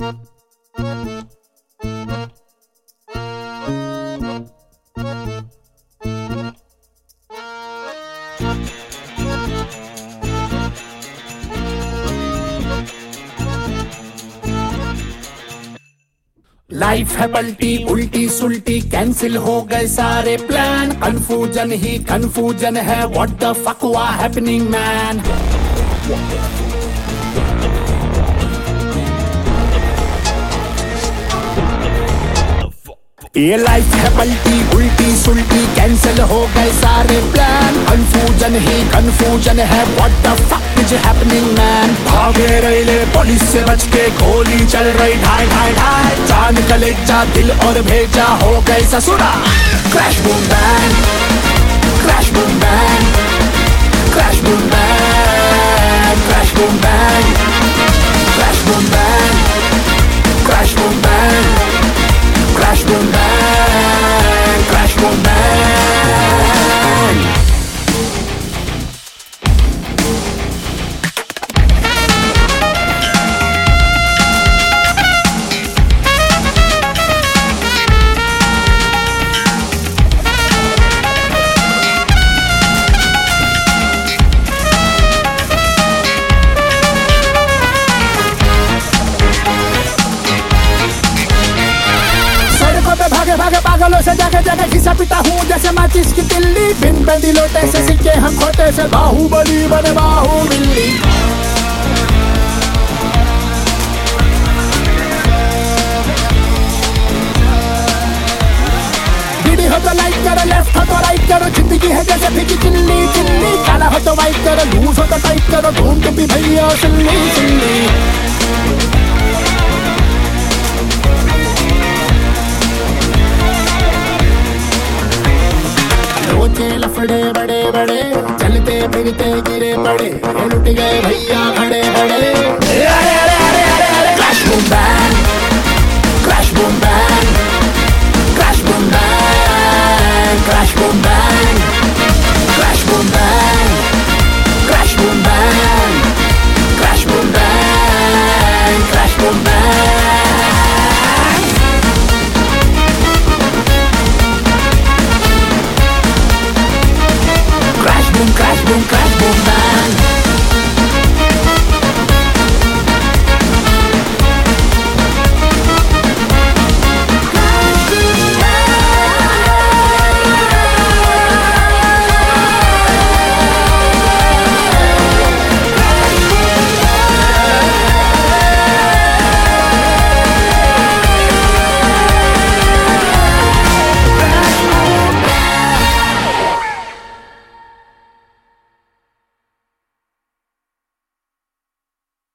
Life है पलटी उल्टी सुल्टी, कैंसिल हो गए सारे प्लान। कंफ्यूजन ही कंफ्यूजन है, what the fuck was happening man. ये लाइफ है पलटी उल्टी सुल्टी, कैंसिल हो गए सारे प्लान। कंफ्यूजन ही कंफ्यूजन है, what the fuck is happening man. भागे रहे पुलिस से बच के, गोली चल रही ढाई ढाई ढाई। जान कलेजा दिल और भेजा, हो गए ससुरा। Crash boom bang, crash boom bang, crash boom bang, crash boom bang, crash boom bang, crash boom bang, crash boom bang, crash boom bang. भागे पागलों से जगह जगह घिसा पिता हूँ जैसे माचिस की तिल्ली। बिन बंदी लोटे से सीखे हम खोटे से, बाहुबली बने बाहुबली। बीड़ी हो तो लाइक करो, लेफ्ट हो तो राइट करो। जिंदगी है जैसे फिकी चिल्ली चिल्ली, काला हो तो वाइट करो, लूज हो तो टाइट करो। ढूंढ भी भैया सिल्ली सिल्ली। लफड़े बड़े बड़े, चलते फिरते गिरे पड़े, लुट गए भैया खड़े